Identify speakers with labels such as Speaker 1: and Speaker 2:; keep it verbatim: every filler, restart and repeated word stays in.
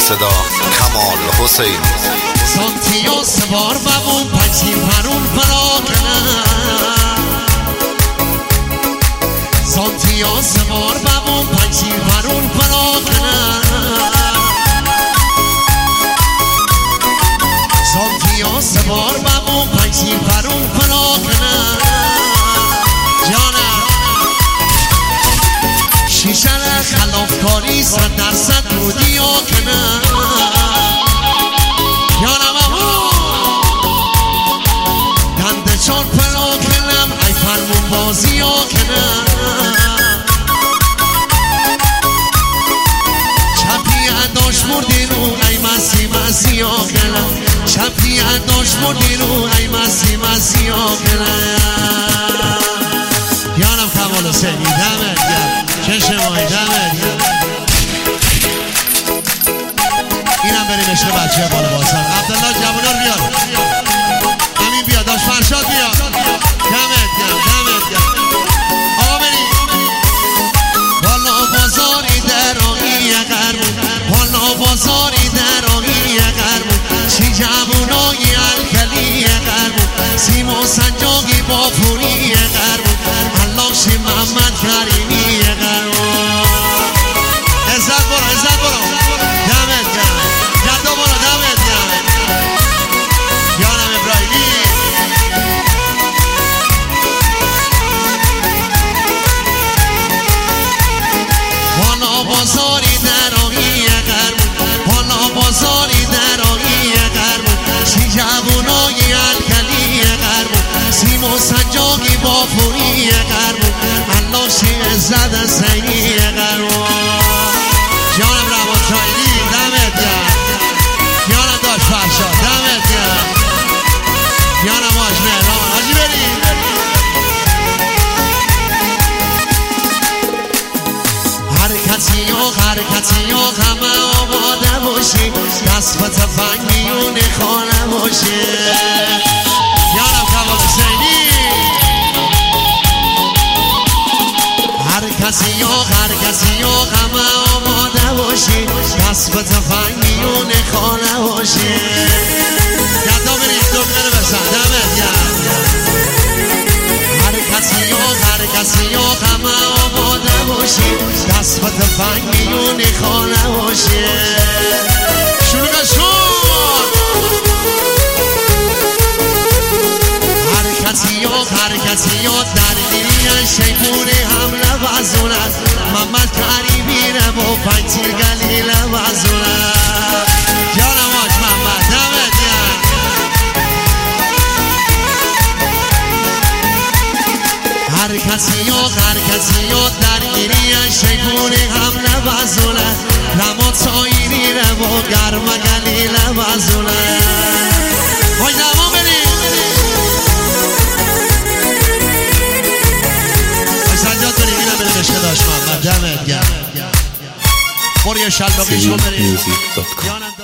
Speaker 1: صدا کمال حسین
Speaker 2: سانتیو سوار بابون پنچی پرون فراکنم سانتیو سوار بابون پنچی پرون فراکنم سانتیو سوار بابون پنچی پرون فراکنم جانم شیشن خلافکاری صد درصد رودی ها کنم جانم دنده چون پلا کنم ای فرمون بازی ها کنم چپی انداش مردی رو ای مسی مسی ها کنم چپی انداش مردی رو ای مسی مسی ها کنم یانم کمال حسینی دمت گرم چشمایی دمت گرم اینم بریم عشق بچه بالا بازن عبدالله جوانار بیار همین بیاد داشت فرشاد بیاد دمت گرم دمت گرم آقا بریم والا بازاری درانی قرمون والا بازاری درانی قرمون چی جوانای الکلی قرمون سیما سنجاقی با پوری قرمون اللهش محمد کریمی قرمون عزت برو عزت برو دمت گرم جدا برو دمت گرم یانم ابراهیمی والا بازاری درانی قرمون والا بازاری درانی قرمون چی جوانای الکلی قرمون سیما سنجاقی با پوری قرمون اللهش عزت حسینی قرمون جانم روان چایلی دمت گرم جانم داشت فرشاد دمت گرم جانم آج مهران آجی بریم حرکتی و حرکتی و همه آماده باشی دست به تفنگ میون خانه باشی جانم کمال حسینی حرکتی و حرکتی و همه آماده باشی دست به تفنگ میون خانه باشی یادا بریم دکمه بسن دمت گرم حرکتی و حرکتی و همه آماده باشی دست به تفنگ میون خانه باشی شروع شد حرکتی و حرکتی و درگیری شیپور حمله وزونت محمد کریمی رو با پنچیر گلیل وزونت جانم آج محمد دمت گرم حرکتی و حرکتی و درگیری شیپور حمله وزونت رما تایری رو با گرم گلیل وزونت وای دوام بریم سجاد بریم اینم بریم عشق داشت محمد دمت گرم برو یه شلباقیش کن بریم